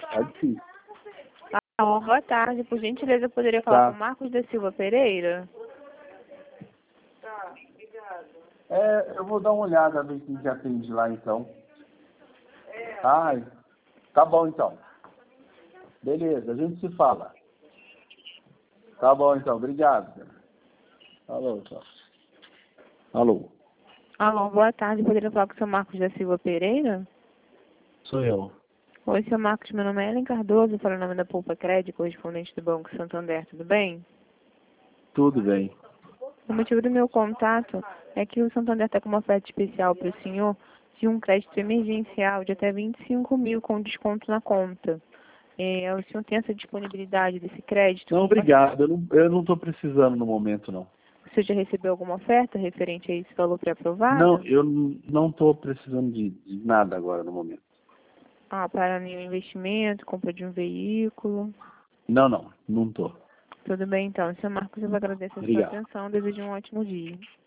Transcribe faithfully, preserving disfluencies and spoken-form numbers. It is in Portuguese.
Tá difícil. Alô, boa tarde. Por gentileza, eu poderia falar Tá. com o Marcos da Silva Pereira? É, eu vou dar uma olhada, ver quem já atende lá então. Ai, tá bom então. Beleza, a gente se fala. Tá bom então, obrigado. Alô, tchau. Alô, Alô, boa tarde. Eu poderia falar com o seu Marcos da Silva Pereira? sou eu. Oi, seu Marcos. Meu nome é Ellen Cardoso, falo em nome da Poupa Crédito, correspondente do Banco Santander. Tudo bem? Tudo bem. O motivo do meu contato é que o Santander está com uma oferta especial para o senhor de um crédito emergencial de até vinte e cinco mil com desconto na conta. É, o senhor tem essa disponibilidade desse crédito? Não, obrigado. Eu não, eu não tô precisando no momento, não. O senhor já recebeu alguma oferta referente a esse valor pré-aprovado? Não, eu n- não tô precisando de, de nada agora no momento. Ah, para nenhum investimento, compra de um veículo. Não, não, não tô. Tudo bem, então. Senhor Marcos, eu agradeço a sua Obrigado. atenção. Desejo um ótimo dia.